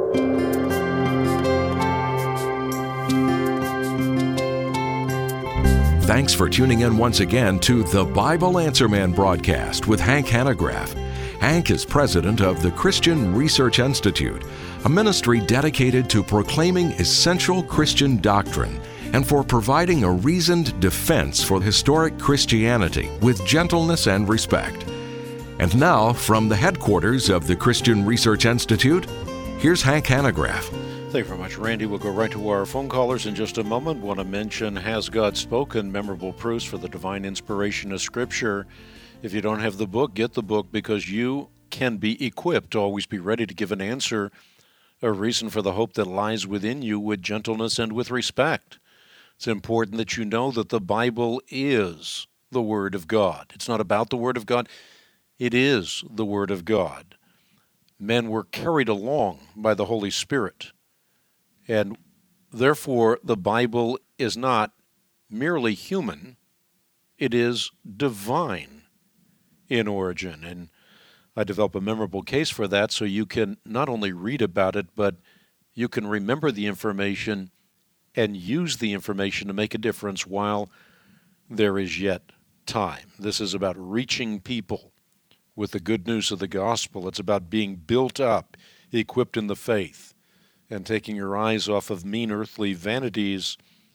Thanks for tuning in once again to the Bible Answer Man broadcast with Hank Hanegraaff. Hank is president of the Christian Research Institute, a ministry dedicated to proclaiming essential Christian doctrine and for providing a reasoned defense for historic Christianity with gentleness and respect. And now, from the headquarters of the Christian Research Institute, here's Hank Hanegraaff. Thank you very much, Randy. We'll go right to our phone callers in just a moment. Want to mention Has God Spoken? Memorable Proofs for the Divine Inspiration of Scripture. If you don't have the book, get the book because you can be equipped to always be ready to give an answer, a reason for the hope that lies within you with gentleness and with respect. It's important that you know that the Bible is the Word of God. It's not about the Word of God. It is the Word of God. Men were carried along by the Holy Spirit. And therefore, the Bible is not merely human, it is divine in origin. And I develop a memorable case for that so you can not only read about it, but you can remember the information and use the information to make a difference while there is yet time. This is about reaching people with the good news of the gospel. It's about being built up, equipped in the faith, and taking your eyes off of mean earthly vanities,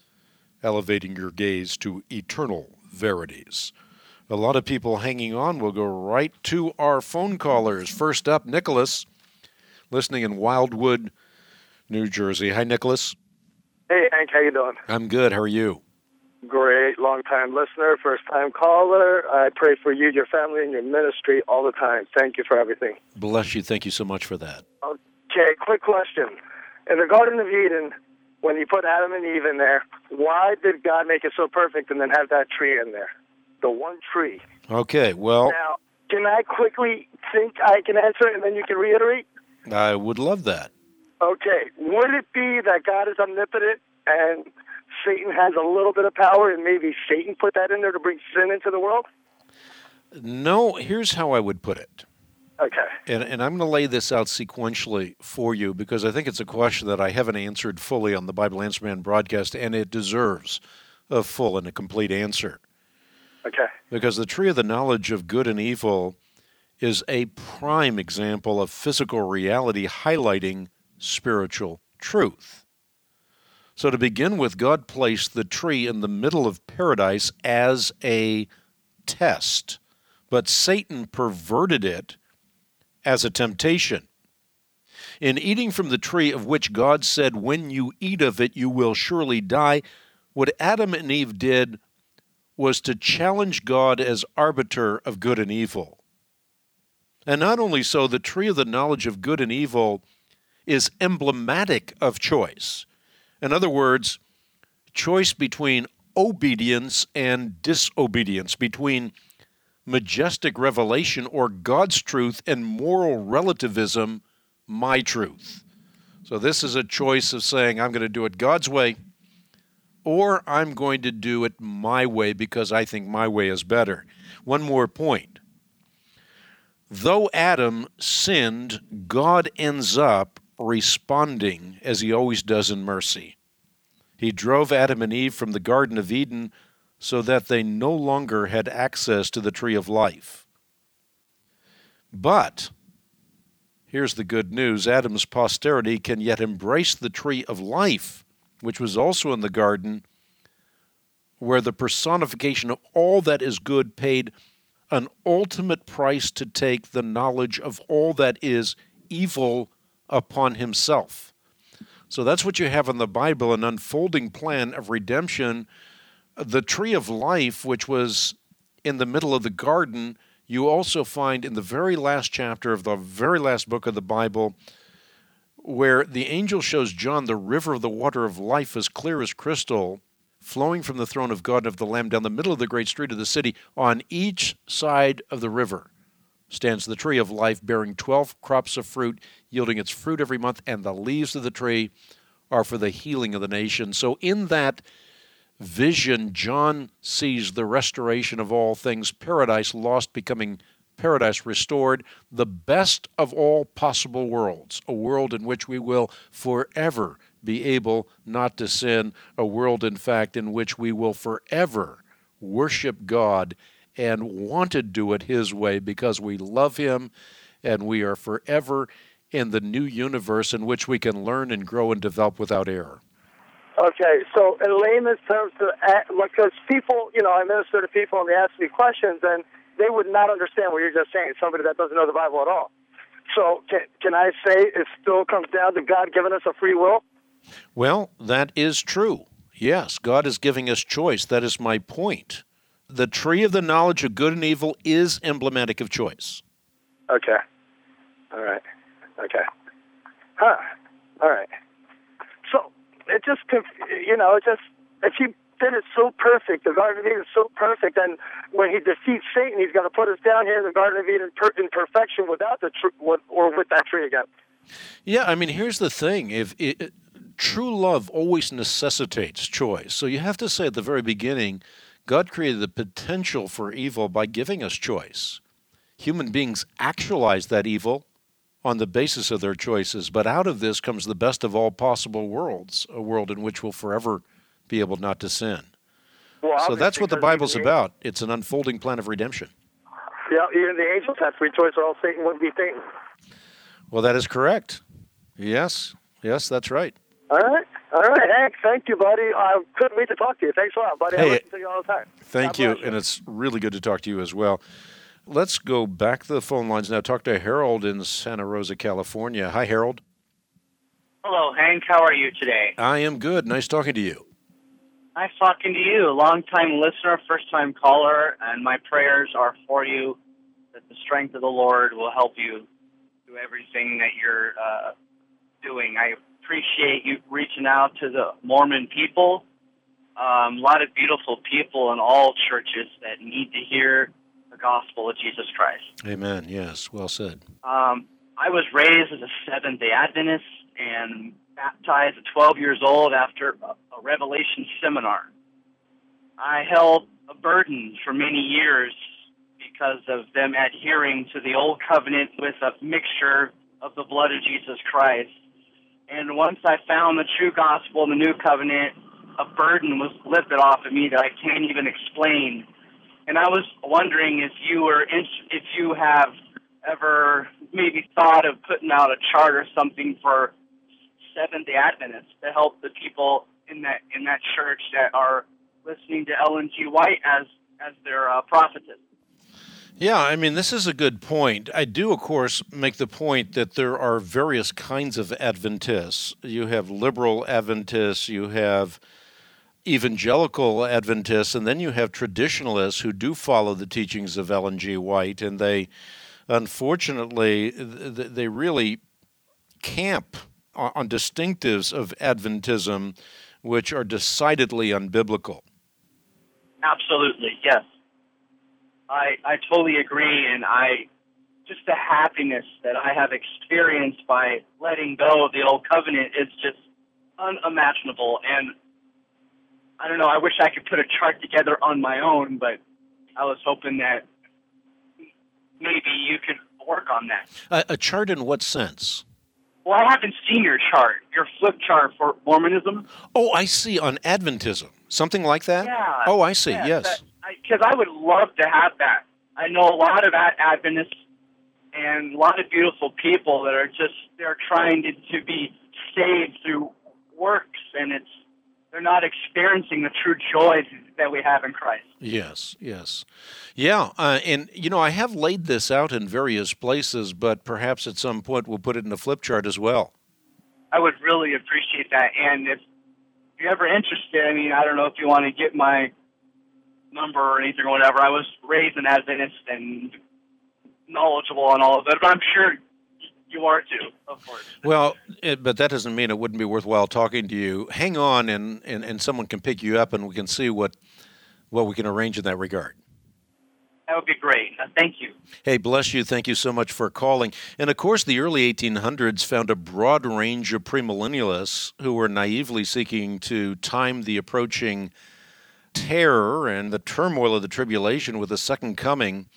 elevating your gaze to eternal verities. A lot of people hanging on. We'll go right to our phone callers. First up, Nicholas, listening in Wildwood, New Jersey. Hi, Nicholas. Hey, Hank, how you doing? I'm good. How are you? Great. Long-time listener, first-time caller. I pray for you, your family, and your ministry all the time. Thank you for everything. Bless you. Thank you so much for that. Okay, quick question. In the Garden of Eden, when you put Adam and Eve in there, why did God make it so perfect and then have that tree in there? The one tree. Okay, well... Now, can I quickly think I can answer it and then you can reiterate? I would love that. Okay. Would it be that God is omnipotent and Satan has a little bit of power and maybe Satan put that in there to bring sin into the world? No, here's how I would put it. Okay. And I'm going to lay this out sequentially for you because I think it's a question that I haven't answered fully on the Bible Answer Man broadcast, and it deserves a full and a complete answer. Okay. Because the tree of the knowledge of good and evil is a prime example of physical reality highlighting spiritual truth. So to begin with, God placed the tree in the middle of paradise as a test, but Satan perverted it as a temptation. In eating from the tree of which God said, when you eat of it, you will surely die, what Adam and Eve did was to challenge God as arbiter of good and evil. And not only so, the tree of the knowledge of good and evil is emblematic of choice. In other words, choice between obedience and disobedience, between majestic revelation or God's truth and moral relativism, my truth. So this is a choice of saying I'm going to do it God's way or I'm going to do it my way because I think my way is better. One more point. Though Adam sinned, God ends up responding as he always does in mercy. He drove Adam and Eve from the Garden of Eden so that they no longer had access to the tree of life. But, here's the good news, Adam's posterity can yet embrace the tree of life, which was also in the garden, where the personification of all that is good paid an ultimate price to take the knowledge of all that is evil upon himself. So that's what you have in the Bible, an unfolding plan of redemption. The tree of life, which was in the middle of the garden, you also find in the very last chapter of the very last book of the Bible, where the angel shows John the river of the water of life as clear as crystal, flowing from the throne of God and of the Lamb down the middle of the great street of the city. On each side of the river stands the tree of life, bearing 12 crops of fruit, yielding its fruit every month, and the leaves of the tree are for the healing of the nation. So in that vision, John sees the restoration of all things, paradise lost becoming paradise restored, the best of all possible worlds, a world in which we will forever be able not to sin, a world, in fact, in which we will forever worship God and want to do it His way because we love Him, and we are forever in the new universe in which we can learn and grow and develop without error. Okay, so in layman's terms, because people, I minister to people and they ask me questions, and they would not understand what you're just saying, somebody that doesn't know the Bible at all. So can I say it still comes down to God giving us a free will? Well, that is true. Yes, God is giving us choice. That is my point. The tree of the knowledge of good and evil is emblematic of choice. Okay. All right. Okay. Huh. All right. So it just, if He did it so perfect, the Garden of Eden is so perfect, and when He defeats Satan, He's going to put us down here in the Garden of Eden in perfection without or with that tree again. Yeah, I mean, here's the thing. True love always necessitates choice. So you have to say at the very beginning, God created the potential for evil by giving us choice. Human beings actualize that evil on the basis of their choices, but out of this comes the best of all possible worlds, a world in which we'll forever be able not to sin. Well, so that's what the Bible's about. It's an unfolding plan of redemption. Yeah, even the angels have free choice, or else Satan wouldn't be Satan. Well, that is correct. Yes, that's right. All right, Hank, thank you, buddy. I couldn't wait to talk to you. Thanks a lot, buddy. I listen to you all the time. Thank you, and it's really good to talk to you as well. Let's go back to the phone lines now. Talk to Harold in Santa Rosa, California. Hi, Harold. Hello, Hank. How are you today? I am good. Nice talking to you. Nice talking to you. Long-time listener, first-time caller, and my prayers are for you that the strength of the Lord will help you do everything that you're doing. I appreciate you reaching out to the Mormon people. A lot of beautiful people in all churches that need to hear the gospel of Jesus Christ. Amen. Yes, well said. I was raised as a Seventh-day Adventist and baptized at 12 years old after a Revelation seminar. I held a burden for many years because of them adhering to the Old Covenant with a mixture of the blood of Jesus Christ. And once I found the true gospel in the New Covenant, a burden was lifted off of me that I can't even explain. And I was wondering if you have ever maybe thought of putting out a chart or something for Seventh-day Adventists to help the people in that church that are listening to Ellen G. White as their prophetess. Yeah, I mean, this is a good point. I do, of course, make the point that there are various kinds of Adventists. You have liberal Adventists, you have evangelical Adventists, and then you have traditionalists who do follow the teachings of Ellen G. White, and they, unfortunately, they really camp on distinctives of Adventism which are decidedly unbiblical. Absolutely, yes. I totally agree, and just the happiness that I have experienced by letting go of the Old Covenant is just unimaginable. And I don't know, I wish I could put a chart together on my own, but I was hoping that maybe you could work on that. A chart in what sense? Well, I haven't seen your chart, your flip chart for Mormonism. Oh, I see, on Adventism. Something like that? Yeah. Oh, I see, yeah, yes. Because I would love to have that. I know a lot of Adventists and a lot of beautiful people that are they're trying to be saved through works, and they're not experiencing the true joy that we have in Christ. Yes. Yeah, and, I have laid this out in various places, but perhaps at some point we'll put it in a flip chart as well. I would really appreciate that. And if you're ever interested, I don't know if you want to get my number or anything or whatever. I was raised an Adventist and knowledgeable on all of it, but I'm sure you are too, of course. Well, but that doesn't mean it wouldn't be worthwhile talking to you. Hang on, and someone can pick you up, and we can see what we can arrange in that regard. That would be great. Thank you. Hey, bless you. Thank you so much for calling. And, of course, the early 1800s found a broad range of premillennialists who were naively seeking to time the approaching terror and the turmoil of the tribulation with the second coming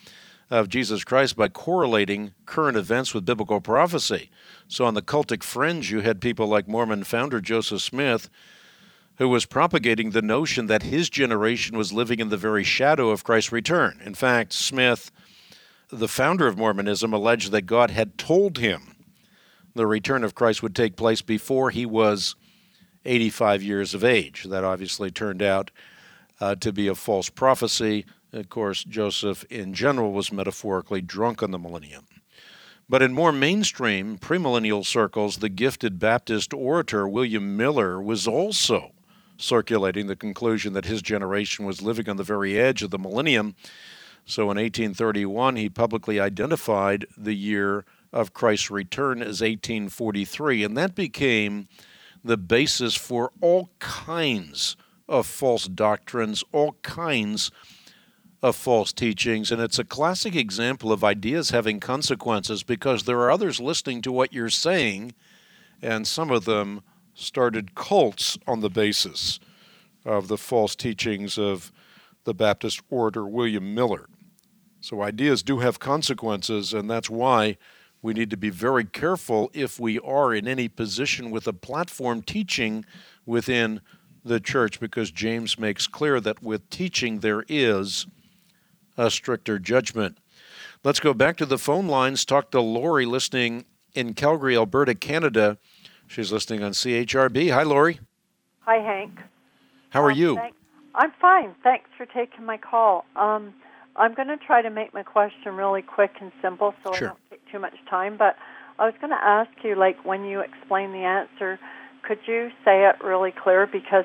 of Jesus Christ by correlating current events with biblical prophecy. So on the cultic fringe, you had people like Mormon founder Joseph Smith, who was propagating the notion that his generation was living in the very shadow of Christ's return. In fact, Smith, the founder of Mormonism, alleged that God had told him the return of Christ would take place before he was 85 years of age. That obviously turned out to be a false prophecy. Of course, Joseph in general was metaphorically drunk on the millennium. But in more mainstream premillennial circles, the gifted Baptist orator William Miller was also circulating the conclusion that his generation was living on the very edge of the millennium. So in 1831, he publicly identified the year of Christ's return as 1843, and that became the basis for all kinds of false doctrines, all kinds of false teachings, and it's a classic example of ideas having consequences because there are others listening to what you're saying, and some of them started cults on the basis of the false teachings of the Baptist orator William Miller. So ideas do have consequences, and that's why we need to be very careful if we are in any position with a platform teaching within the church, because James makes clear that with teaching there is a stricter judgment. Let's go back to the phone lines, talk to Lori listening in Calgary, Alberta, Canada. She's listening on CHRB. Hi, Lori. Hi, Hank. How are you? I'm fine. Thanks for taking my call. I'm going to try to make my question really quick and simple so Sure. I don't take too much time. But I was going to ask you, like, when you explain the answer, could you say it really clear? Because,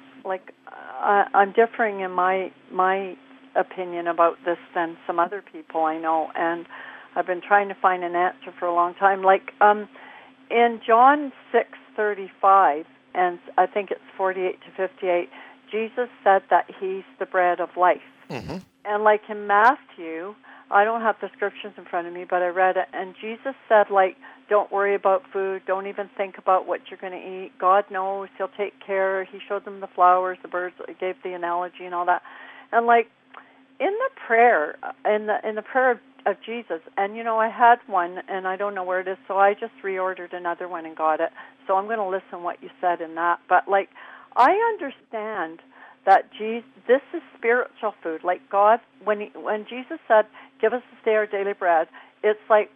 I'm differing in my opinion about this than some other people I know, and I've been trying to find an answer for a long time. Like, in John 6:35, and I think it's 48 to 58, Jesus said that he's the bread of life. Mm-hmm. And like in Matthew, I don't have the scriptures in front of me, but I read it, and Jesus said, like, don't worry about food, don't even think about what you're going to eat. God knows, he'll take care. He showed them the flowers, the birds, gave the analogy and all that. And like in the prayer, in the prayer of Jesus, and you know, I had one, and I don't know where it is, so I just reordered another one and got it. So I'm going to listen what you said in that. But like, I understand that this is spiritual food. Like God, when Jesus said, "Give us this day our daily bread," it's like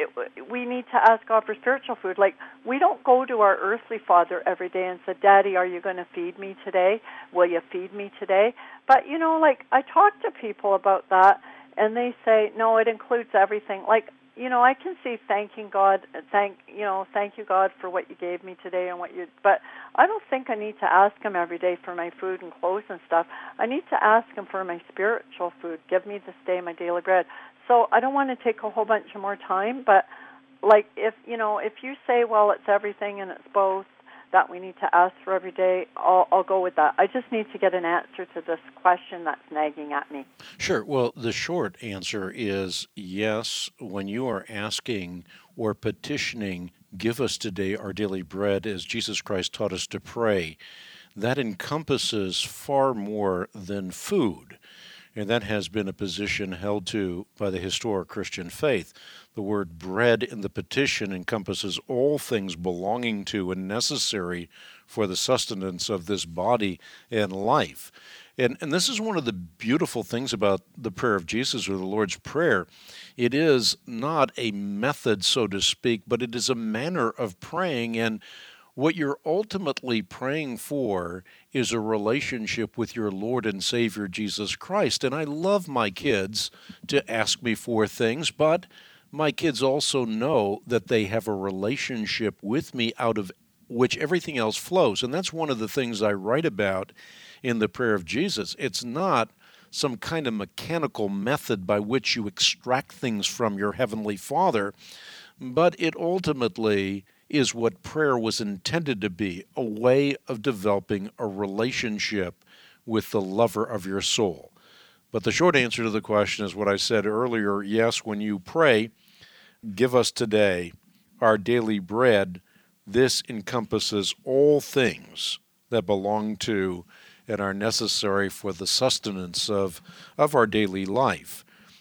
we need to ask God for spiritual food. Like, we don't go to our earthly father every day and say, "Daddy, are you going to feed me today? Will you feed me today?" But, you know, like, I talk to people about that, and they say, no, it includes everything. Like, you know, I can see thanking God, thank you, God, for what you gave me today and but I don't think I need to ask him every day for my food and clothes and stuff. I need to ask him for my spiritual food. Give me this day my daily bread. So I don't want to take a whole bunch of more time, but like if you say, well, it's everything and it's both that we need to ask for every day, I'll go with that. I just need to get an answer to this question that's nagging at me. Sure. Well, the short answer is yes. When you are asking or petitioning, "Give us today our daily bread," as Jesus Christ taught us to pray, that encompasses far more than food. And that has been a position held to by the historic Christian faith. The word bread in the petition encompasses all things belonging to and necessary for the sustenance of this body and life. And this is one of the beautiful things about the prayer of Jesus, or the Lord's Prayer. It is not a method, so to speak, but it is a manner of praying. And what you're ultimately praying for is a relationship with your Lord and Savior, Jesus Christ. And I love my kids to ask me for things, but my kids also know that they have a relationship with me out of which everything else flows. And that's one of the things I write about in the prayer of Jesus. It's not some kind of mechanical method by which you extract things from your Heavenly Father, but it ultimately is what prayer was intended to be, a way of developing a relationship with the lover of your soul. But the short answer to the question is what I said earlier. Yes, when you pray, "Give us today our daily bread," this encompasses all things that belong to and are necessary for the sustenance of our daily life.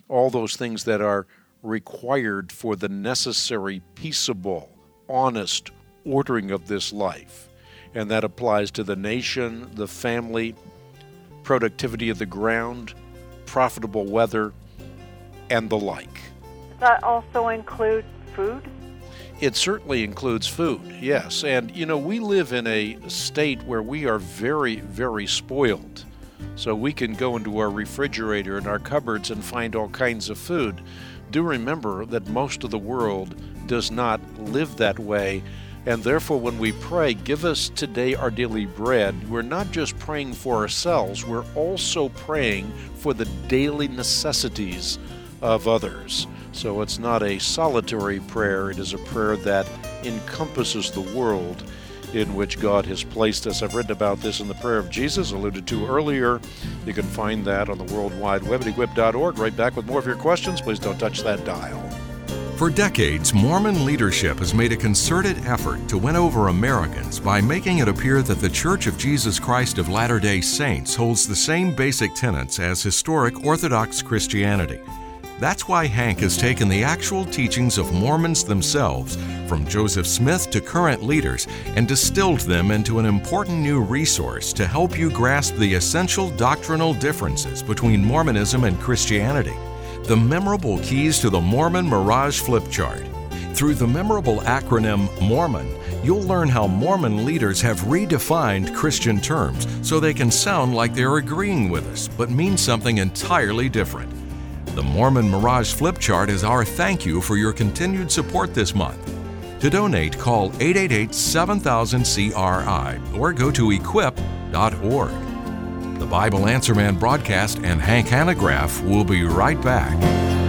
all those things that are required for the necessary, peaceable, honest ordering of this life. And that applies to the nation, the family, productivity of the ground, profitable weather, and the like. Does that also include food? It certainly includes food, yes. And, we live in a state where we are very, very spoiled. So we can go into our refrigerator and our cupboards and find all kinds of food. Do remember that most of the world does not live that way. And therefore, when we pray, give us today our daily bread, we're not just praying for ourselves, we're also praying for the daily necessities of others. So it's not a solitary prayer, it is a prayer that encompasses the world in which God has placed us. I've written about this in the Prayer of Jesus, alluded to earlier. You can find that on the World Wide Web at equip.org. Right back with more of your questions. Please don't touch that dial. For decades, Mormon leadership has made a concerted effort to win over Americans by making it appear that the Church of Jesus Christ of Latter-day Saints holds the same basic tenets as historic Orthodox Christianity. That's why Hank has taken the actual teachings of Mormons themselves, from Joseph Smith to current leaders, and distilled them into an important new resource to help you grasp the essential doctrinal differences between Mormonism and Christianity. The memorable keys to the Mormon Mirage Flip Chart. Through the memorable acronym Mormon, you'll learn how Mormon leaders have redefined Christian terms so they can sound like they're agreeing with us, but mean something entirely different. The Mormon Mirage Flip Chart is our thank you for your continued support this month. To donate, call 888-7000-CRI or go to equip.org. The Bible Answer Man broadcast and Hank Hanegraaff will be right back.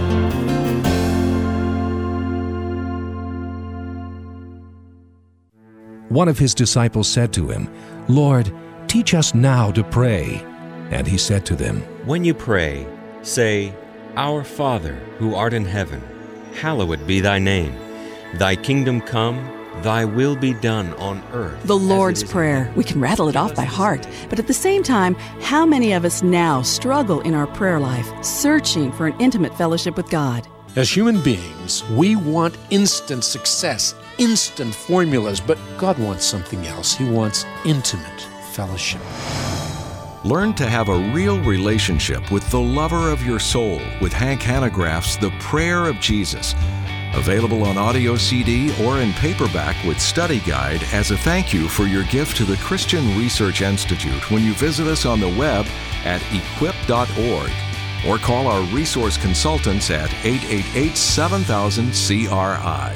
One of his disciples said to him, "Lord, teach us now to pray." And he said to them, "When you pray, say, Our Father, who art in heaven, hallowed be thy name. Thy kingdom come, thy will be done on earth." The Lord's Prayer. We can rattle it off by heart. But at the same time, how many of us now struggle in our prayer life, searching for an intimate fellowship with God? As human beings, we want instant success, instant formulas, but God wants something else. He wants intimate fellowship. Learn to have a real relationship with the lover of your soul with Hank Hanegraaff's The Prayer of Jesus. Available on audio CD or in paperback with study guide as a thank you for your gift to the Christian Research Institute when you visit us on the web at equip.org or call our resource consultants at 888-7000-CRI.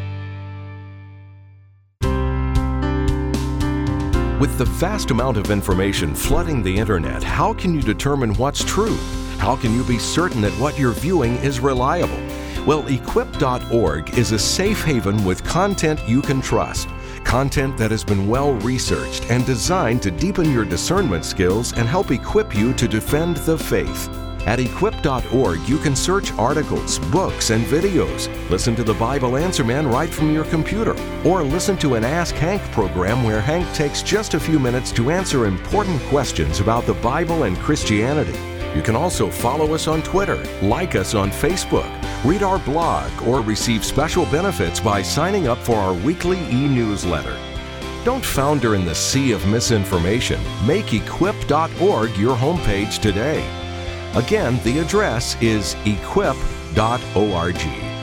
With the vast amount of information flooding the internet, how can you determine what's true? How can you be certain that what you're viewing is reliable? Well, equip.org is a safe haven with content you can trust. Content that has been well researched and designed to deepen your discernment skills and help equip you to defend the faith. At equip.org, you can search articles, books, and videos. Listen to the Bible Answer Man right from your computer. Or listen to an Ask Hank program where Hank takes just a few minutes to answer important questions about the Bible and Christianity. You can also follow us on Twitter, like us on Facebook, read our blog, or receive special benefits by signing up for our weekly e-newsletter. Don't founder in the sea of misinformation. Make equip.org your homepage today. Again, the address is equip.org.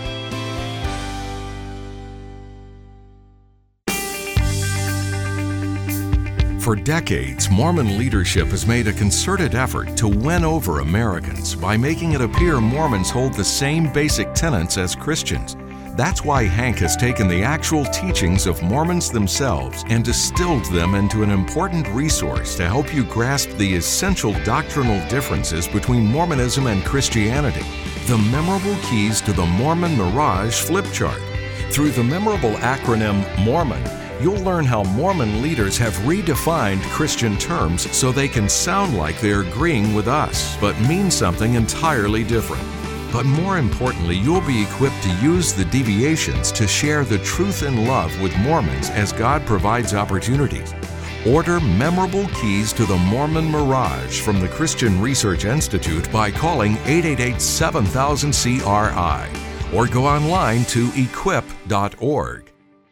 For decades, Mormon leadership has made a concerted effort to win over Americans by making it appear Mormons hold the same basic tenets as Christians. That's why Hank has taken the actual teachings of Mormons themselves and distilled them into an important resource to help you grasp the essential doctrinal differences between Mormonism and Christianity. The memorable keys to the Mormon Mirage Flip Chart. Through the memorable acronym Mormon, you'll learn how Mormon leaders have redefined Christian terms so they can sound like they're agreeing with us, but mean something entirely different. But more importantly, you'll be equipped to use the deviations to share the truth and love with Mormons as God provides opportunities. Order memorable keys to the Mormon Mirage from the Christian Research Institute by calling 888-7000-CRI or go online to equip.org.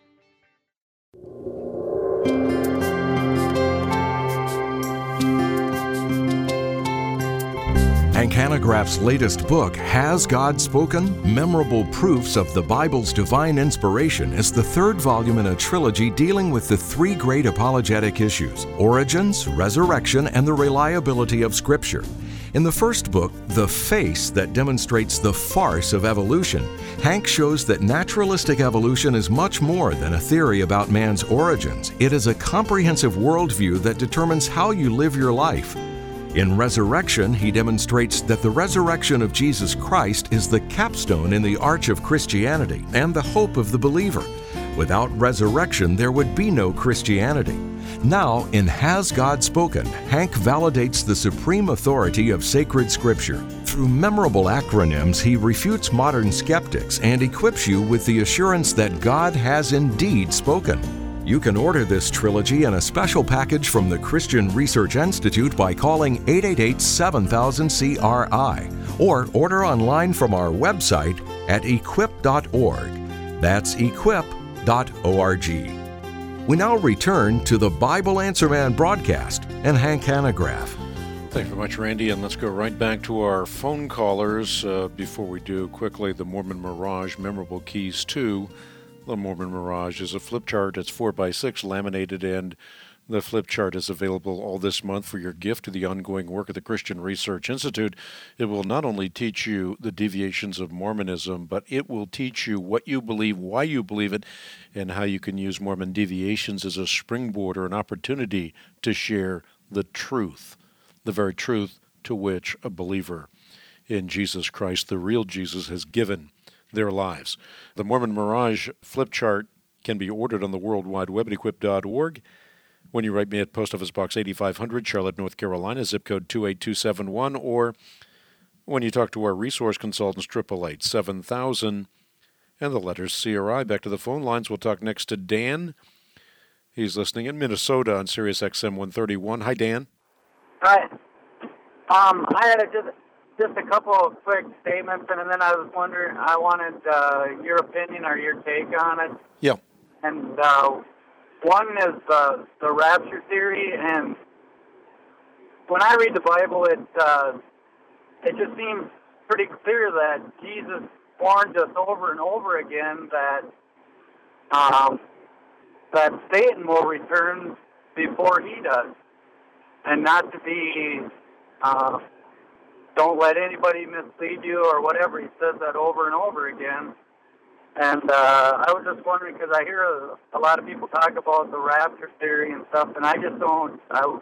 Hank Hanegraaff's latest book, Has God Spoken? Memorable Proofs of the Bible's Divine Inspiration, is the third volume in a trilogy dealing with the three great apologetic issues: origins, resurrection, and the reliability of Scripture. In the first book, The Face That Demonstrates the Farce of Evolution, Hank shows that naturalistic evolution is much more than a theory about man's origins. It is a comprehensive worldview that determines how you live your life. In Resurrection, he demonstrates that the resurrection of Jesus Christ is the capstone in the arch of Christianity and the hope of the believer. Without resurrection, there would be no Christianity. Now, in Has God Spoken?, Hank validates the supreme authority of sacred Scripture. Through memorable acronyms, he refutes modern skeptics and equips you with the assurance that God has indeed spoken. You can order this trilogy in a special package from the Christian Research Institute by calling 888-7000-CRI or order online from our website at equip.org. That's equip.org. We now return to the Bible Answer Man broadcast and Hank Hanegraaff. Thanks very much, Randy, and let's go right back to our phone callers. Before we do, quickly, the Mormon Mirage, Memorable Keys 2. The Mormon Mirage is a flip chart. It's 4x6 laminated, and the flip chart is available all this month for your gift to the ongoing work of the Christian Research Institute. It will not only teach you the deviations of Mormonism, but it will teach you what you believe, why you believe it, and how you can use Mormon deviations as a springboard or an opportunity to share the truth, the very truth to which a believer in Jesus Christ, the real Jesus, has given their lives. The Mormon Mirage flip chart can be ordered on the World Wide Web at equip.org. When you write me at Post Office Box 8500, Charlotte, North Carolina, zip code 28271, or when you talk to our resource consultants, 888-7000, and the letters CRI. Back to the phone lines. We'll talk next to Dan. He's listening in Minnesota on Sirius XM 131. Hi, Dan. Hi. I had just a couple of quick statements, and then I was wondering, I wanted your opinion or your take on it. Yeah. And one is the rapture theory, and when I read the Bible, it just seems pretty clear that Jesus warned us over and over again that Satan will return before he does, and not to be don't let anybody mislead you or whatever. He says that over and over again. And I was just wondering, because I hear a lot of people talk about the rapture theory and stuff, and I just don't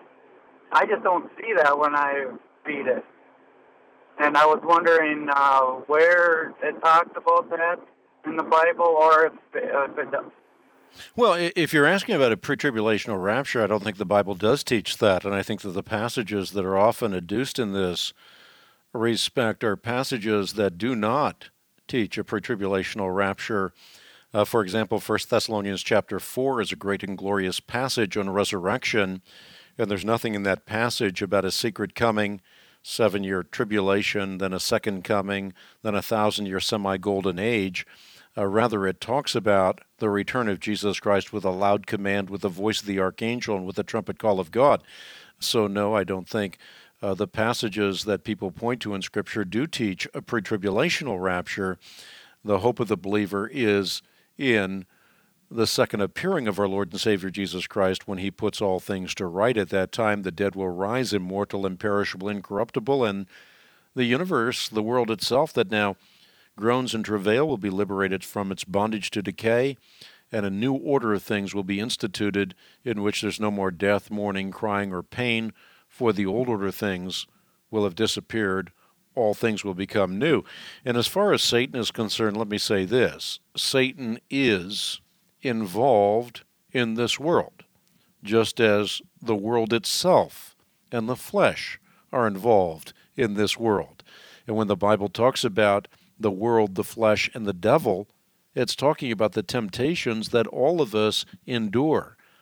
see that when I read it. And I was wondering where it talks about that in the Bible, or if it does. Well, if you're asking about a pre-tribulational rapture, I don't think the Bible does teach that, and I think that the passages that are often adduced in this respect are passages that do not teach a pre-tribulational rapture. For example, 1 Thessalonians chapter 4 is a great and glorious passage on resurrection, and there's nothing in that passage about a secret coming, 7-year tribulation, then a second coming, then a 1,000-year semi-golden age. Rather, it talks about the return of Jesus Christ with a loud command, with the voice of the archangel, and with the trumpet call of God. So no, I don't think the passages that people point to in Scripture do teach a pre-tribulational rapture. The hope of the believer is in the second appearing of our Lord and Savior Jesus Christ, when he puts all things to right. At that time, the dead will rise, immortal, imperishable, incorruptible, and the universe, the world itself that now groans and travail, will be liberated from its bondage to decay, and a new order of things will be instituted in which there's no more death, mourning, crying, or pain, for the old order of things will have disappeared. All things will become new. And as far as Satan is concerned, let me say this. Satan is involved in this world, just as the world itself and the flesh are involved in this world. And when the Bible talks about the world, the flesh, and the devil, it's talking about the temptations that all of us endure.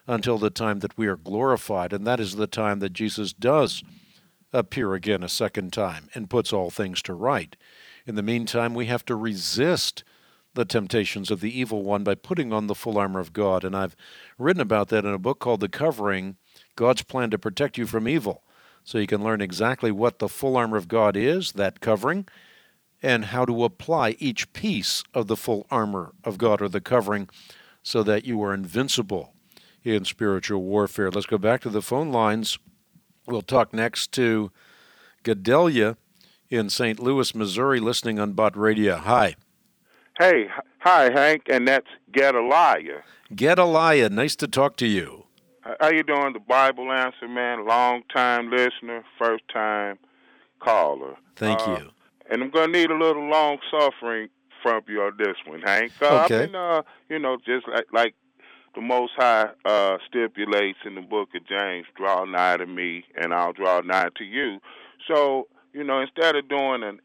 until the time that we are glorified, and that is the time that Jesus does appear again a second time and puts all things to right. In the meantime, we have to resist the temptations of the evil one by putting on the full armor of God. And I've written about that in a book called The Covering, God's Plan to Protect You from Evil. So you can learn exactly what the full armor of God is, that covering, and how to apply each piece of the full armor of God or the covering so that you are invincible in spiritual warfare. Let's go back to the phone lines. We'll talk next to Gedelia in St. Louis, Missouri, listening on Bott Radio. Hi. Hey, hi, Hank, and that's Gedelia. Gedelia, nice to talk to you. How you doing, the Bible Answer Man? Long-time listener, first-time caller. Thank you. And I'm going to need a little long-suffering from you on this one, Hank. Okay. I've been, just like the Most High stipulates in the book of James, draw nigh to me, and I'll draw nigh to you. So, instead of doing an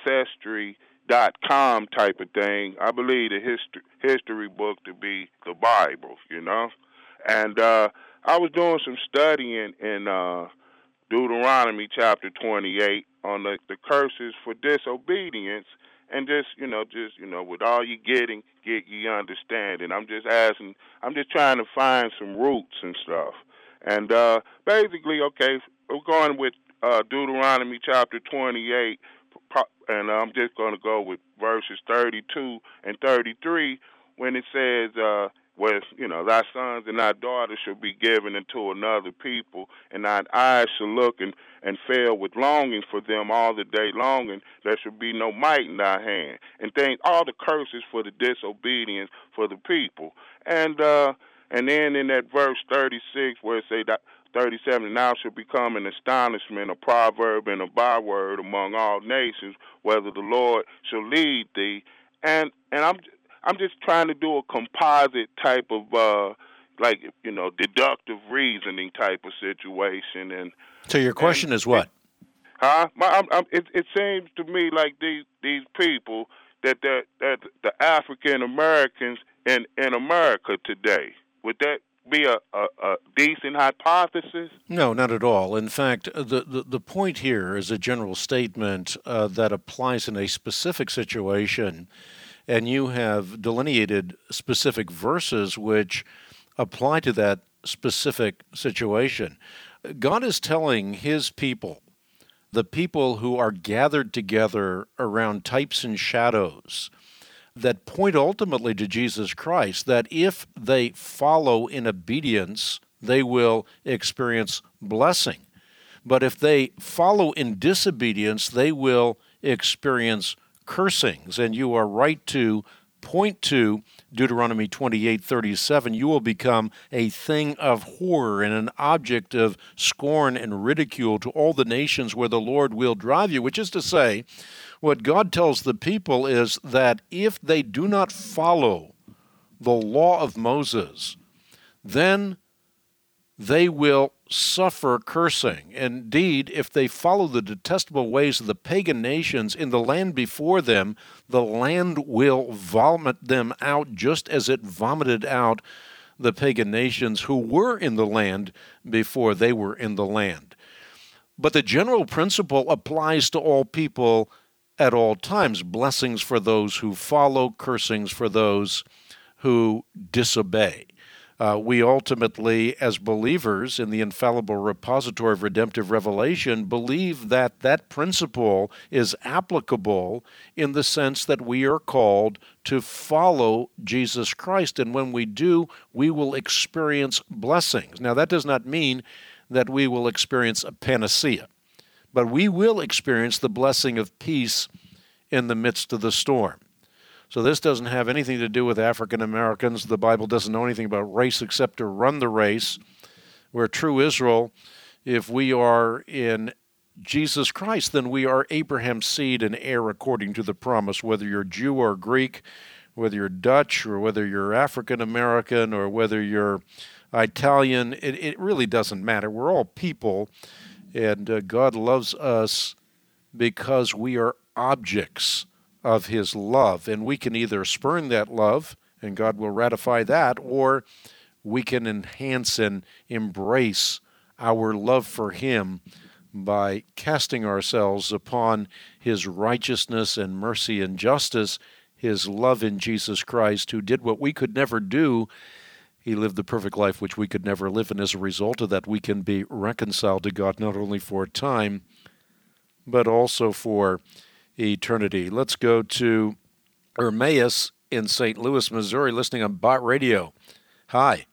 Ancestry.com type of thing, I believe the history book to be the Bible, And I was doing some studying in Deuteronomy chapter 28 on the curses for disobedience, and just with all you get you understanding. I'm just trying to find some roots and stuff. And basically, okay, we're going with Deuteronomy chapter 28, and I'm just going to go with verses 32 and 33 when it says, thy sons and thy daughters shall be given unto another people, and thine eyes shall look and fail with longing for them all the day long, and there shall be no might in thy hand. And things, all the curses for the disobedience for the people. And then in that verse 36 where it say that 37, now shall become an astonishment, a proverb, and a byword among all nations, whether the Lord shall lead thee. And I'm just trying to do a composite type of, deductive reasoning type of situation. And so your question is what? It seems to me like these people that the African Americans in America today, would that be a decent hypothesis? No, not at all. In fact, the point here is a general statement that applies in a specific situation, and you have delineated specific verses which apply to that specific situation. God is telling his people, the people who are gathered together around types and shadows that point ultimately to Jesus Christ, that if they follow in obedience, they will experience blessing. But if they follow in disobedience, they will experience cursings. And you are right to point to Deuteronomy 28:37. You will become a thing of horror and an object of scorn and ridicule to all the nations where the Lord will drive you, which is to say, what God tells the people is that if they do not follow the law of Moses, then they will suffer cursing. Indeed, if they follow the detestable ways of the pagan nations in the land before them, the land will vomit them out just as it vomited out the pagan nations who were in the land before they were in the land. But the general principle applies to all people at all times. Blessings for those who follow, cursings for those who disobey. We ultimately, as believers in the infallible repository of redemptive revelation, believe that that principle is applicable in the sense that we are called to follow Jesus Christ. And when we do, we will experience blessings. Now, that does not mean that we will experience a panacea, but we will experience the blessing of peace in the midst of the storm. So this doesn't have anything to do with African Americans. The Bible doesn't know anything about race except to run the race. We're true Israel. If we are in Jesus Christ, then we are Abraham's seed and heir according to the promise, whether you're Jew or Greek, whether you're Dutch or whether you're African American or whether you're Italian. It really doesn't matter. We're all people, and God loves us because we are objects of his love, and we can either spurn that love, and God will ratify that, or we can enhance and embrace our love for Him by casting ourselves upon His righteousness and mercy and justice, His love in Jesus Christ, who did what we could never do. He lived the perfect life which we could never live, and as a result of that, we can be reconciled to God not only for time, but also for eternity. Let's go to Ermaeus in St. Louis, Missouri, listening on Bot Radio. Hi.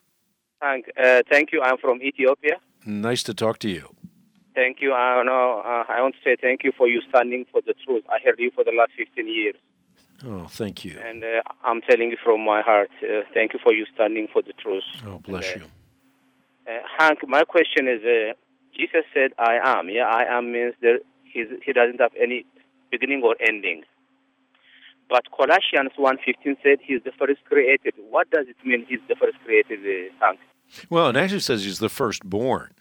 Thank you. I'm from Ethiopia. Nice to talk to you. Thank you. I want to say thank you for you standing for the truth. I heard you for the last 15 years. Oh, thank you. And I'm telling you from my heart, thank you for you standing for the truth. Oh, bless you. Hank, my question is, Jesus said, I am. Yeah, I am means that he doesn't have any beginning or ending. But Colossians 1:15 said he's the first created. What does it mean he's the first created, Hank? Well, it actually says he's the firstborn.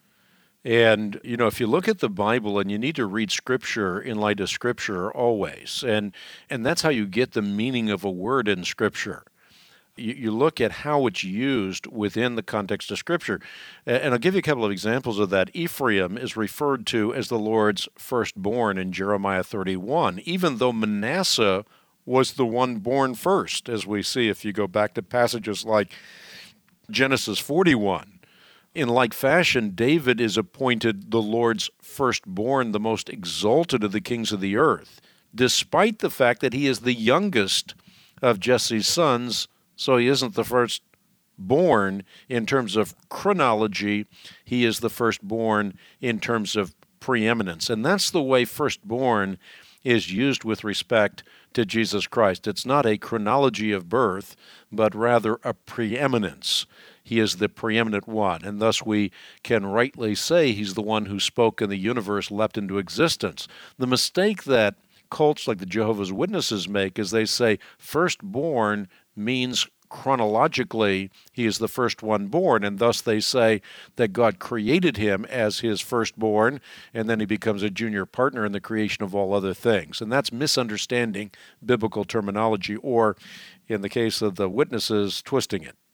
And, if you look at the Bible, and you need to read Scripture in light of Scripture always, and that's how you get the meaning of a word in Scripture. You look at how it's used within the context of Scripture. And I'll give you a couple of examples of that. Ephraim is referred to as the Lord's firstborn in Jeremiah 31, even though Manasseh was the one born first, as we see if you go back to passages like Genesis 41. In like fashion, David is appointed the Lord's firstborn, the most exalted of the kings of the earth, despite the fact that he is the youngest of Jesse's sons, so he isn't the firstborn in terms of chronology. He is the firstborn in terms of preeminence. And that's the way firstborn is used with respect to Jesus Christ. It's not a chronology of birth, but rather a preeminence. He is the preeminent one, and thus we can rightly say he's the one who spoke and the universe leapt into existence. The mistake that cults like the Jehovah's Witnesses make is they say firstborn means chronologically he is the first one born, and thus they say that God created him as his firstborn, and then he becomes a junior partner in the creation of all other things. And that's misunderstanding biblical terminology, or in the case of the Witnesses, twisting it.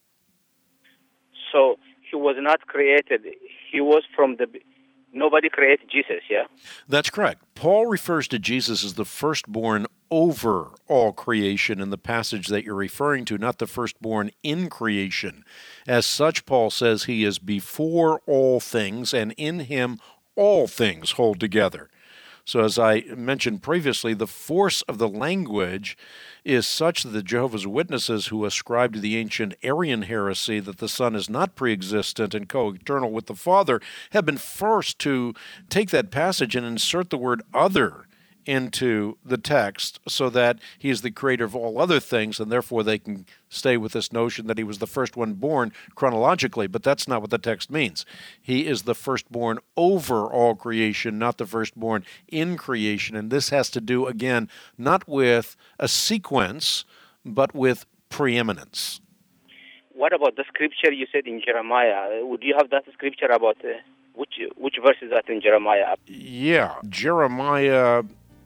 So he was not created. He was from the... Nobody created Jesus, yeah? That's correct. Paul refers to Jesus as the firstborn over all creation in the passage that you're referring to, not the firstborn in creation. As such, Paul says he is before all things, and in him all things hold together. So as I mentioned previously, the force of the language is such that the Jehovah's Witnesses, who ascribe to the ancient Arian heresy that the Son is not pre-existent and co-eternal with the Father, have been forced to take that passage and insert the word other into the text so that he is the creator of all other things, and therefore they can stay with this notion that he was the first one born chronologically, but that's not what the text means. He is the firstborn over all creation, not the firstborn in creation, and this has to do, again, not with a sequence, but with preeminence. What about the scripture you said in Jeremiah? Would you have that scripture about which verse is that in Jeremiah? Yeah, Jeremiah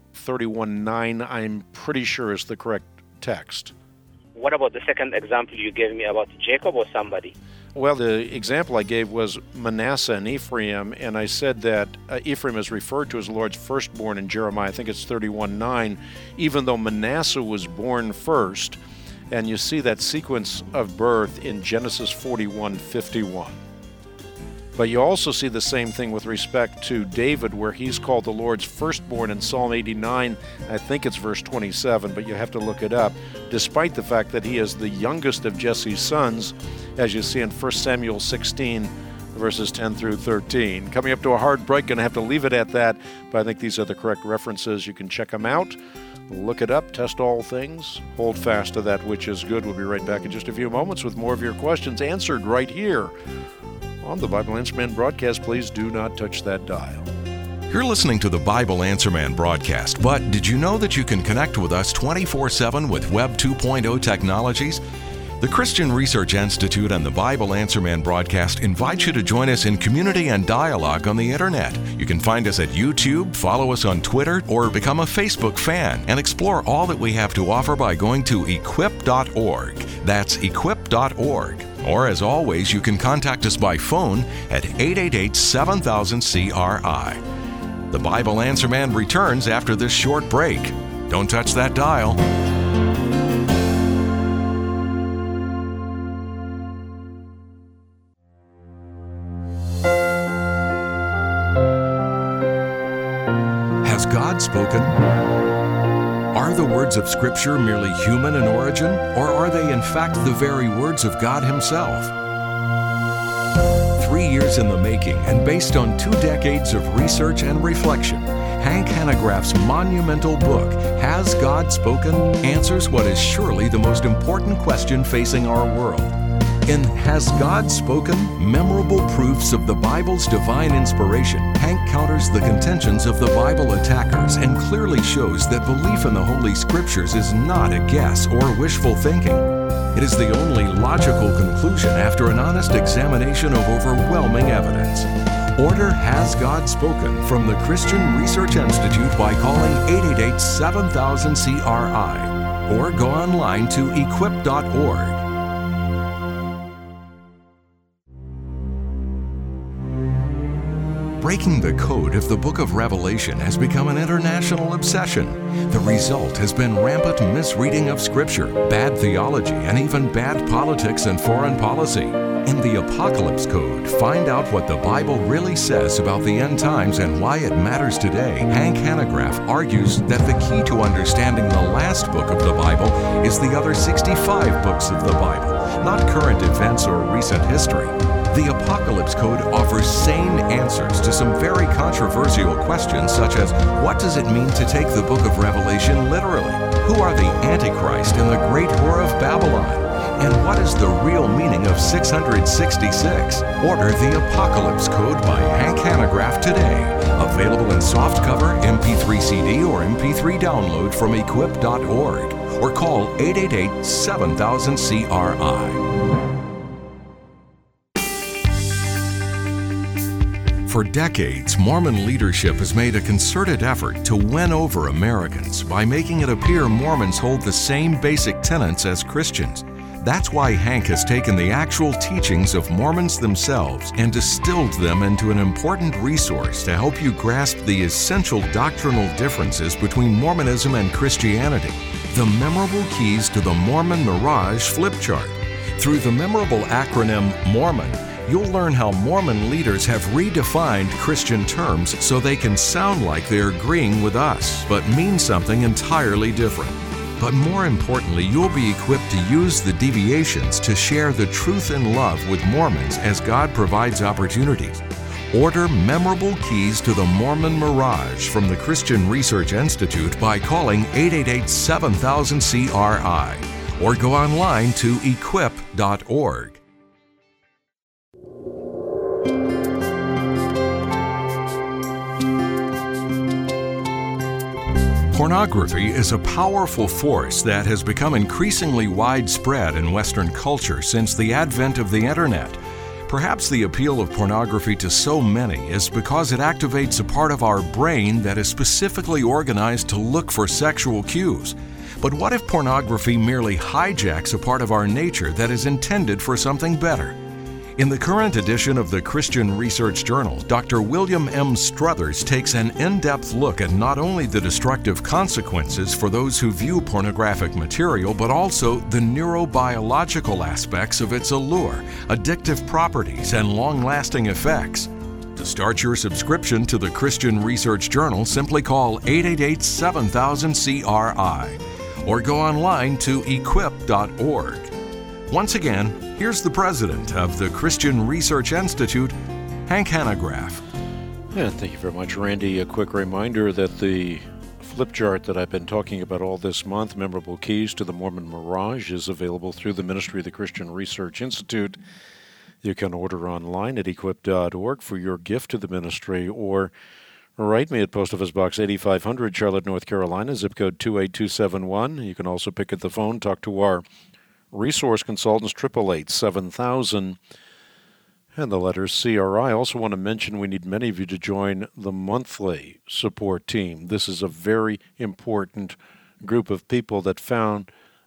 31:9, I'm pretty sure is the correct text. What about the second example you gave me about Jacob or somebody? Well, the example I gave was Manasseh and Ephraim, and I said that Ephraim is referred to as the Lord's firstborn in Jeremiah. I think it's 31:9, even though Manasseh was born first, and you see that sequence of birth in Genesis 41:51. But you also see the same thing with respect to David, where he's called the Lord's firstborn in Psalm 89. I think it's verse 27, but you have to look it up, despite the fact that he is the youngest of Jesse's sons, as you see in 1 Samuel 16, verses 10 through 13. Coming up to a hard break, going to have to leave it at that, but I think these are the correct references. You can check them out, look it up, test all things, hold fast to that which is good. We'll be right back in just a few moments with more of your questions answered right here on the Bible Answer Man broadcast. Please do not touch that dial. You're listening to the Bible Answer Man broadcast, but did you know that you can connect with us 24/7 with Web 2.0 technologies? The Christian Research Institute and the Bible Answer Man broadcast invite you to join us in community and dialogue on the internet. You can find us at YouTube, follow us on Twitter, or become a Facebook fan and explore all that we have to offer by going to equip.org. That's equip.org. Or, as always, you can contact us by phone at 888-7000-CRI. The Bible Answer Man returns after this short break. Don't touch that dial. Has God spoken? Are the words of Scripture merely human in origin, or are they in fact the very words of God Himself? 3 years in the making and based on 2 decades of research and reflection, Hank Hanegraaff's monumental book, Has God Spoken?, answers what is surely the most important question facing our world. In Has God Spoken? Memorable Proofs of the Bible's Divine Inspiration, Hank counters the contentions of the Bible attackers and clearly shows that belief in the Holy Scriptures is not a guess or wishful thinking. It is the only logical conclusion after an honest examination of overwhelming evidence. Order Has God Spoken from the Christian Research Institute by calling 888-7000-CRI or go online to equip.org. Breaking the code of the book of Revelation has become an international obsession. The result has been rampant misreading of Scripture, bad theology, and even bad politics and foreign policy. In the Apocalypse Code, find out what the Bible really says about the end times and why it matters today. Hank Hanegraaff argues that the key to understanding the last book of the Bible is the other 65 books of the Bible, not current events or recent history. The Apocalypse Code offers sane answers to some very controversial questions, such as what does it mean to take the book of Revelation literally? Who are the Antichrist and the great whore of Babylon? And what is the real meaning of 666? Order the Apocalypse Code by Hank Hanegraaff today. Available in softcover, MP3 CD, or MP3 download from equip.org. Or call 888-7000-CRI. For decades, Mormon leadership has made a concerted effort to win over Americans by making it appear Mormons hold the same basic tenets as Christians. That's why Hank has taken the actual teachings of Mormons themselves and distilled them into an important resource to help you grasp the essential doctrinal differences between Mormonism and Christianity. The Memorable Keys to the Mormon Mirage Flip Chart. Through the memorable acronym MORMON, you'll learn how Mormon leaders have redefined Christian terms so they can sound like they're agreeing with us, but mean something entirely different. But more importantly, you'll be equipped to use the deviations to share the truth and love with Mormons as God provides opportunities. Order Memorable Keys to the Mormon Mirage from the Christian Research Institute by calling 888-7000-CRI or go online to equip.org. Pornography is a powerful force that has become increasingly widespread in Western culture since the advent of the Internet. Perhaps the appeal of pornography to so many is because it activates a part of our brain that is specifically organized to look for sexual cues. But what if pornography merely hijacks a part of our nature that is intended for something better? In the current edition of the Christian Research Journal, Dr. William M. Struthers takes an in-depth look at not only the destructive consequences for those who view pornographic material, but also the neurobiological aspects of its allure, addictive properties, and long-lasting effects. To start your subscription to the Christian Research Journal, simply call 888-7000-CRI or go online to equip.org. Once again, here's the president of the Christian Research Institute, Hank Hanegraaff. Yeah, thank you very much, Randy. A quick reminder that the flip chart that I've been talking about all this month, Memorable Keys to the Mormon Mirage, is available through the ministry of the Christian Research Institute. You can order online at equip.org for your gift to the ministry, or write me at Post Office Box 8500, Charlotte, North Carolina, zip code 28271. You can also pick up the phone, talk to our resource consultants, 888-7000, and the letters CRI. I also want to mention we need many of you to join the monthly support team. This is a very important group of people that found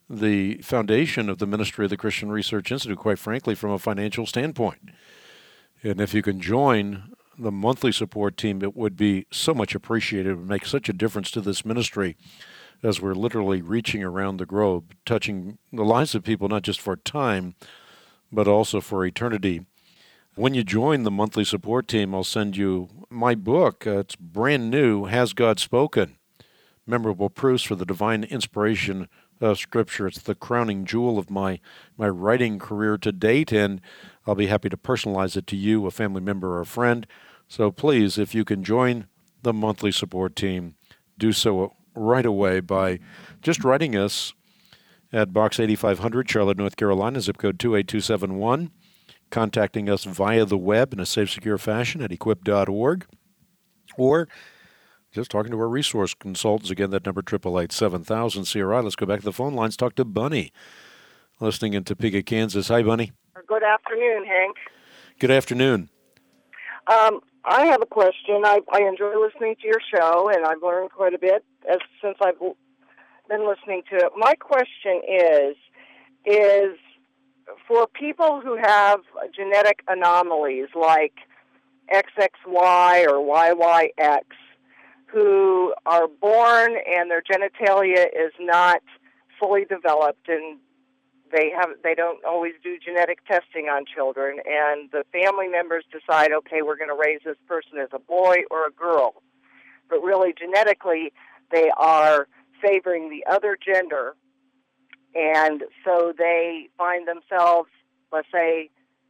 the foundation of the ministry of the Christian Research Institute, quite frankly, from a financial standpoint. And if you can join the monthly support team, it would be so much appreciated. It would make such a difference to this ministry as we're literally reaching around the globe, touching the lives of people, not just for time, but also for eternity. When you join the monthly support team, I'll send you my book. It's brand new, Has God Spoken? Memorable Proofs for the Divine Inspiration of Scripture. It's the crowning jewel of my writing career to date, and I'll be happy to personalize it to you, a family member or a friend. So please, if you can join the monthly support team, do so right away by just writing us at Box 8500, Charlotte, North Carolina, zip code 28271, contacting us via the web in a safe, secure fashion at equip.org, or just talking to our resource consultants. Again, that number, 888-7000-CRI. Let's go back to the phone lines, talk to Bunny, listening in Topeka, Kansas. Hi, Bunny. Good afternoon, Hank. Good afternoon. I have a question. I enjoy listening to your show, and I've learned quite a bit since I've been listening to it. My question is for people who have genetic anomalies like XXY or YYX, who are born and their genitalia is not fully developed, and they don't always do genetic testing on children, and the family members decide, okay, we're going to raise this person as a boy or a girl, but really genetically they are favoring the other gender, and so they find themselves, let's say,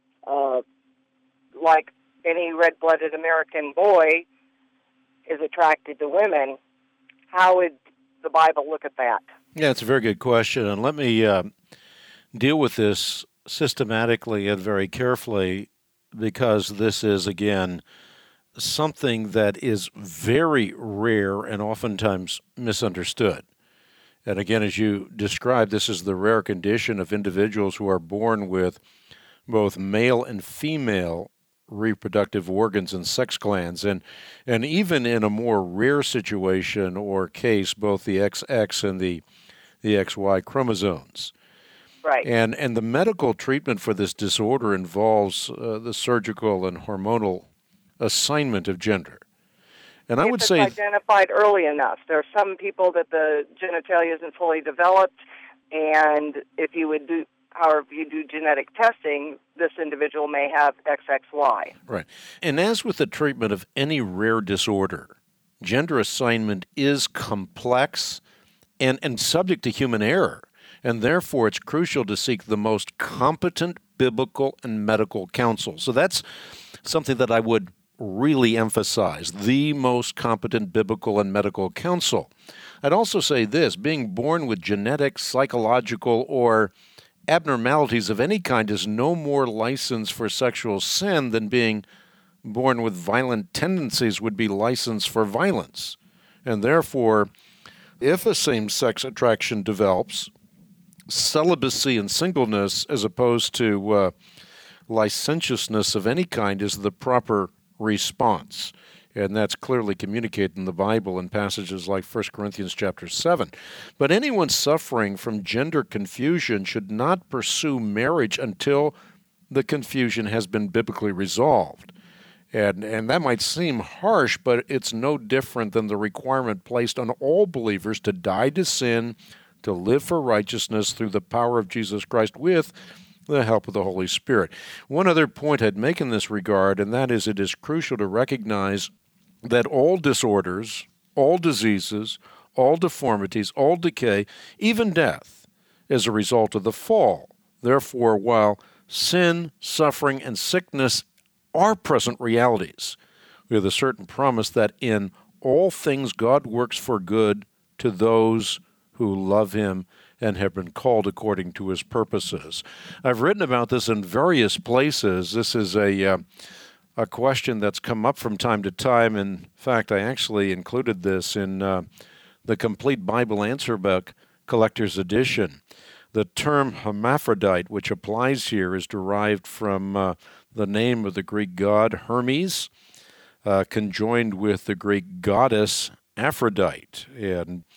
like any red-blooded American boy is attracted to women. How would the Bible look at that? Yeah, it's a very good question, and let me deal with this systematically and very carefully, because this is, again, something that is very rare and oftentimes misunderstood. And again, as you described, this is the rare condition of individuals who are born with both male and female reproductive organs and sex glands, and even in a more rare situation or case, both the XX and the XY chromosomes. Right. And the medical treatment for this disorder involves the surgical and hormonal assignment of gender. And I would say it's identified early enough. There are some people that the genitalia isn't fully developed, and if you would do, however you do genetic testing, this individual may have XXY. Right. And as with the treatment of any rare disorder, gender assignment is complex and subject to human error. And therefore, it's crucial to seek the most competent biblical and medical counsel. So that's something that I would really emphasize, the most competent biblical and medical counsel. I'd also say this: being born with genetic, psychological, or abnormalities of any kind is no more license for sexual sin than being born with violent tendencies would be license for violence. And therefore, if a same-sex attraction develops, celibacy and singleness, as opposed to licentiousness of any kind, is the proper response. And that's clearly communicated in the Bible in passages like 1 Corinthians chapter 7. But anyone suffering from gender confusion should not pursue marriage until the confusion has been biblically resolved. And that might seem harsh, but it's no different than the requirement placed on all believers to die to sin, to live for righteousness through the power of Jesus Christ with the help of the Holy Spirit. One other point I'd make in this regard, and that is it is crucial to recognize that all disorders, all diseases, all deformities, all decay, even death, is a result of the fall. Therefore, while sin, suffering, and sickness are present realities, we have a certain promise that in all things God works for good to those who love him and have been called according to his purposes. I've written about this in various places. This is a question that's come up from time to time. In fact, I actually included this in the Complete Bible Answer Book Collector's Edition. The term hermaphrodite, which applies here, is derived from the name of the Greek god Hermes, conjoined with the Greek goddess Aphrodite. And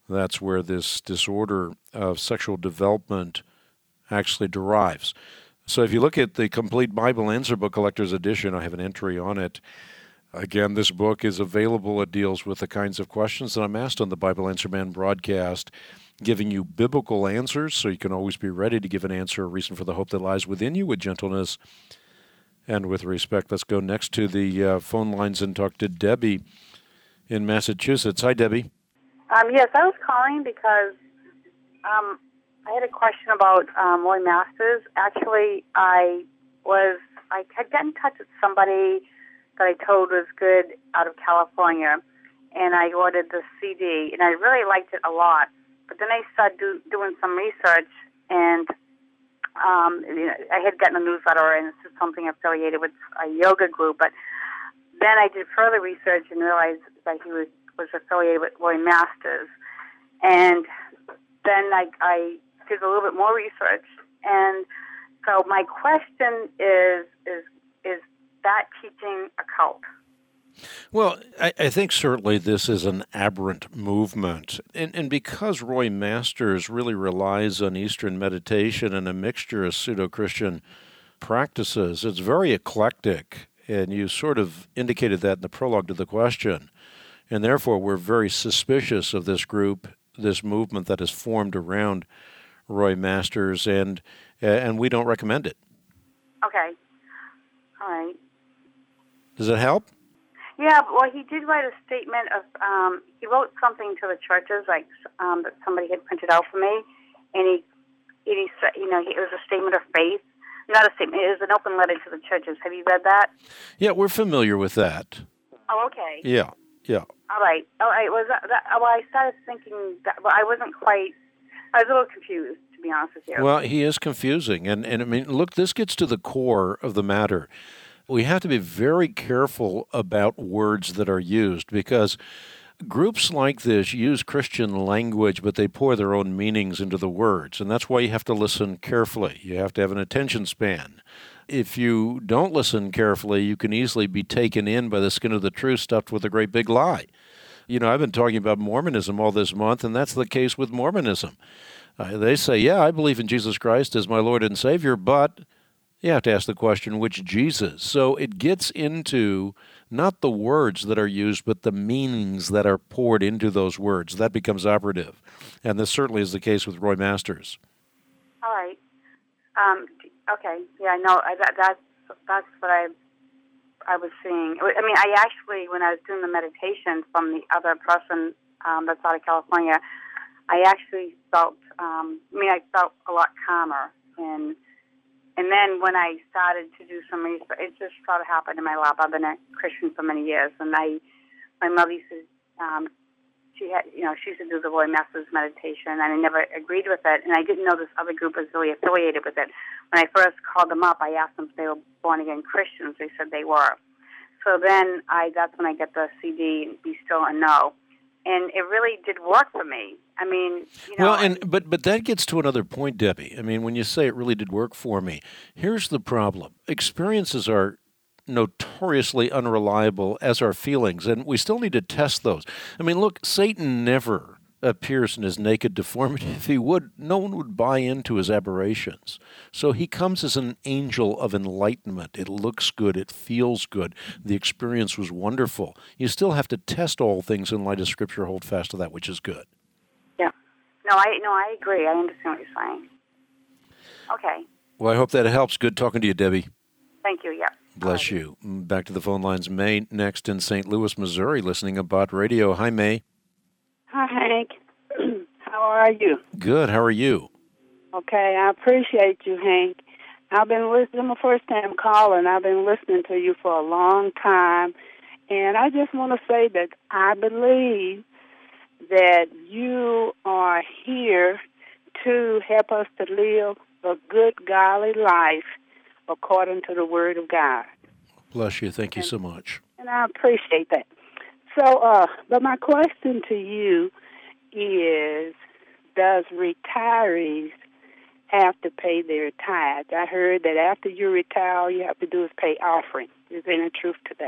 That's where this disorder of sexual development actually derives. So if you look at the Complete Bible Answer Book Collector's Edition, I have an entry on it. Again, this book is available. It deals with the kinds of questions that I'm asked on the Bible Answer Man broadcast, giving you biblical answers so you can always be ready to give an answer, a reason for the hope that lies within you with gentleness and with respect. Let's go next to the phone lines and talk to Debbie in Massachusetts. Hi, Debbie. Yes, I was calling because I had a question about Roy Masters. Actually, I had gotten in touch with somebody that I told was good out of California, and I ordered the CD, and I really liked it a lot. But then I started doing some research, and I had gotten a newsletter, and this is something affiliated with a yoga group. But then I did further research and realized that he was affiliated with Roy Masters. And then I did a little bit more research. And so my question is that teaching a cult? Well, I think certainly this is an aberrant movement. And because Roy Masters really relies on Eastern meditation and a mixture of pseudo-Christian practices, it's very eclectic. And you sort of indicated that in the prologue to the question. And therefore, we're very suspicious of this group, this movement that is formed around Roy Masters, and we don't recommend it. Okay. All right. Does it help? Yeah, well, he did write a statement of, he wrote something to the churches, like that somebody had printed out for me, and he said, it was a statement of faith. Not a statement, it was an open letter to the churches. Have you read that? Yeah, we're familiar with that. Oh, okay. Yeah. All right. Was that well, I started thinking that, but I was a little confused, to be honest with you. Well, he is confusing. And I mean, look, this gets to the core of the matter. We have to be very careful about words that are used, because groups like this use Christian language, but they pour their own meanings into the words. And that's why you have to listen carefully. You have to have an attention span. If you don't listen carefully, you can easily be taken in by the skin of the truth stuffed with a great big lie. I've been talking about Mormonism all this month, and that's the case with Mormonism. They say, yeah, I believe in Jesus Christ as my Lord and Savior, but you have to ask the question, which Jesus? So it gets into not the words that are used, but the meanings that are poured into those words. That becomes operative. And this certainly is the case with Roy Masters. All right. Okay. Yeah, I know. That's what I was seeing. I mean, I actually, when I was doing the meditation from the other person that's out of California, I actually felt, I felt a lot calmer. And then when I started to do some research, it just sort of happened in my lap. I've been a Christian for many years, and my mother used to, she used to do the Roy Masters meditation, and I never agreed with it, and I didn't know this other group was really affiliated with it. When I first called them up, I asked them if they were born-again Christians. They said they were. So then that's when I get the CD, Be Still and Know. And it really did work for me. I mean, Well, but that gets to another point, Debbie. I mean, when you say it really did work for me, here's the problem. Experiences are notoriously unreliable, as are feelings, and we still need to test those. I mean, look, Satan never appears in his naked deformity. If he would, no one would buy into his aberrations. So he comes as an angel of enlightenment. It looks good. It feels good. The experience was wonderful. You still have to test all things in light of Scripture, hold fast to that which is good. Yeah. No, I agree. I understand what you're saying. Okay. Well, I hope that helps. Good talking to you, Debbie. Thank you, yeah. Bless you. Back to the phone lines. May next in St. Louis, Missouri, listening to Bott Radio. Hi, May. Hi, Hank. How are you? Good. How are you? Okay, I appreciate you, Hank. I've been listening. I'm a first-time caller, and I've been listening to you for a long time. And I just want to say that I believe that you are here to help us to live a good, godly life according to the Word of God. Bless you. Thank you so much. And I appreciate that. So, but my question to you is, does retirees have to pay their tithes? I heard that after you retire, all you have to do is pay offering. Is there any truth to that?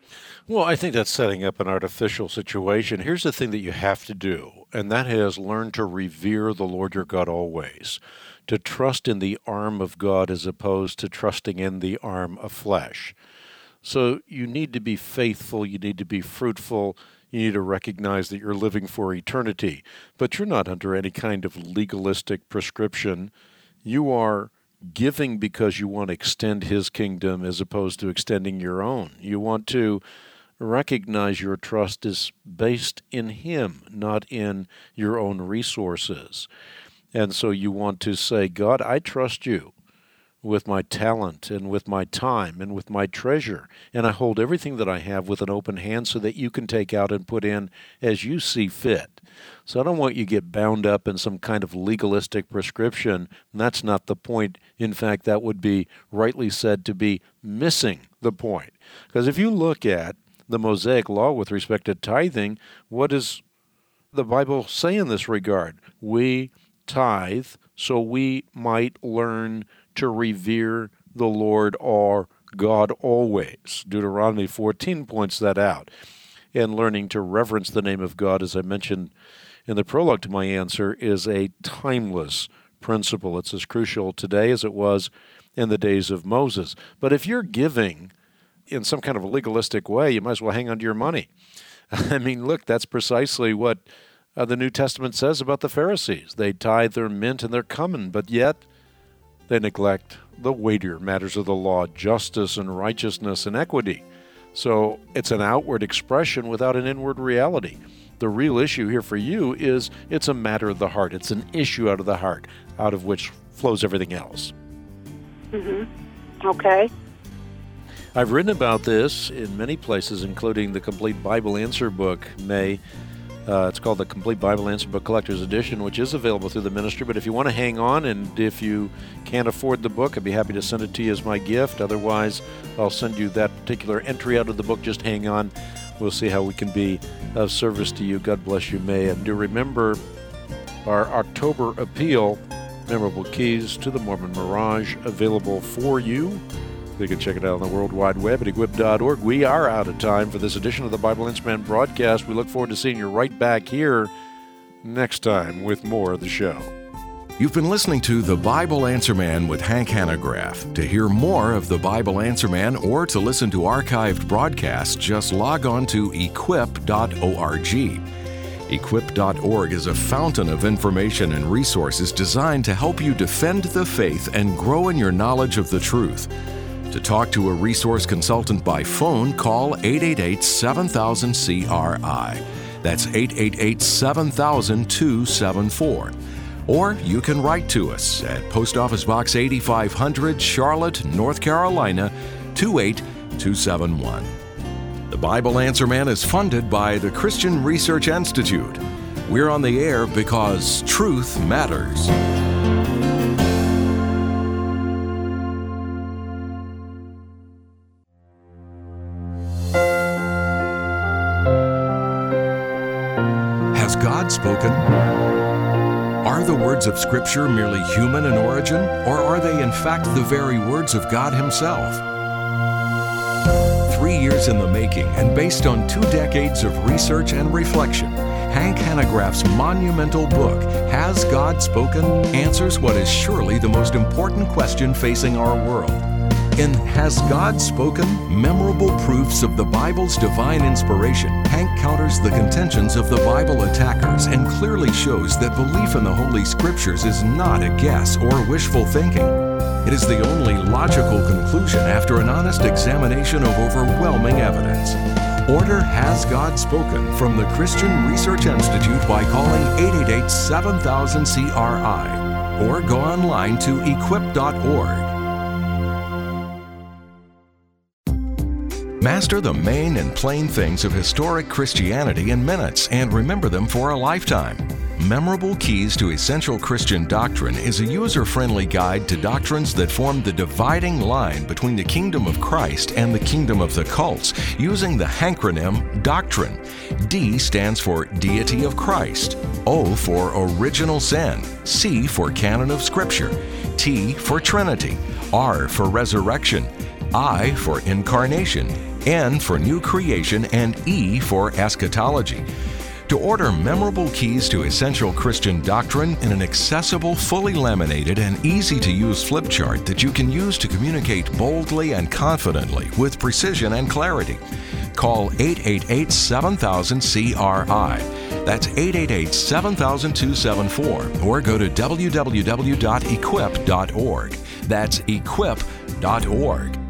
Well, I think that's setting up an artificial situation. Here's the thing that you have to do, and that is learn to revere the Lord your God always, to trust in the arm of God as opposed to trusting in the arm of flesh. So you need to be faithful, you need to be fruitful, you need to recognize that you're living for eternity, but you're not under any kind of legalistic prescription. You are giving because you want to extend His kingdom as opposed to extending your own. You want to recognize your trust is based in Him, not in your own resources. And so you want to say, God, I trust you with my talent and with my time and with my treasure, and I hold everything that I have with an open hand so that you can take out and put in as you see fit. So I don't want you to get bound up in some kind of legalistic prescription, and that's not the point. In fact, that would be rightly said to be missing the point. Because if you look at the Mosaic Law with respect to tithing, what does the Bible say in this regard? We tithe so we might learn to revere the Lord our God always. Deuteronomy 14 points that out. And learning to reverence the name of God, as I mentioned in the prologue to my answer, is a timeless principle. It's as crucial today as it was in the days of Moses. But if you're giving in some kind of a legalistic way, you might as well hang on to your money. I mean, look, that's precisely what the New Testament says about the Pharisees. They tithe their mint and their cumin, but yet they neglect the weightier matters of the law, justice and righteousness and equity. So it's an outward expression without an inward reality. The real issue here for you is it's a matter of the heart. It's an issue out of the heart, out of which flows everything else. Mm-hmm. Okay. I've written about this in many places, including the Complete Bible Answer Book, May. It's called the Complete Bible Answer Book Collector's Edition, which is available through the ministry. But if you want to hang on, and if you can't afford the book, I'd be happy to send it to you as my gift. Otherwise, I'll send you that particular entry out of the book. Just hang on. We'll see how we can be of service to you. God bless you, May. And do remember our October appeal, Memorable Keys to the Mormon Mirage, available for you. You can check it out on the World Wide Web at equip.org. We are out of time for this edition of the Bible Answer Man broadcast. We look forward to seeing you right back here next time with more of the show. You've been listening to The Bible Answer Man with Hank Hanegraaff. To hear more of The Bible Answer Man or to listen to archived broadcasts, just log on to equip.org. Equip.org is a fountain of information and resources designed to help you defend the faith and grow in your knowledge of the truth. To talk to a resource consultant by phone, call 888-7000-CRI. That's 888-7000-274. Or you can write to us at Post Office Box 8500, Charlotte, North Carolina, 28271. The Bible Answer Man is funded by the Christian Research Institute. We're on the air because truth matters. Has God spoken? Are the words of Scripture merely human in origin, or are they in fact the very words of God Himself? 3 years in the making and based on 2 decades of research and reflection, Hank Hanegraaff's monumental book, Has God Spoken?, answers what is surely the most important question facing our world. In Has God Spoken? Memorable Proofs of the Bible's Divine Inspiration, Hank counters the contentions of the Bible attackers and clearly shows that belief in the Holy Scriptures is not a guess or wishful thinking. It is the only logical conclusion after an honest examination of overwhelming evidence. Order Has God Spoken from the Christian Research Institute by calling 888-7000-CRI or go online to equip.org. Master the main and plain things of historic Christianity in minutes and remember them for a lifetime. Memorable Keys to Essential Christian Doctrine is a user-friendly guide to doctrines that form the dividing line between the kingdom of Christ and the kingdom of the cults, using the hankronym Doctrine. D stands for Deity of Christ, O for Original Sin, C for Canon of Scripture, T for Trinity, R for Resurrection, I for Incarnation, N for New Creation, and E for Eschatology. To order memorable keys to essential Christian doctrine in an accessible, fully laminated, and easy-to-use flip chart that you can use to communicate boldly and confidently with precision and clarity, call 888-7000-CRI. That's 888-7000-274, or go to www.equip.org. That's equip.org.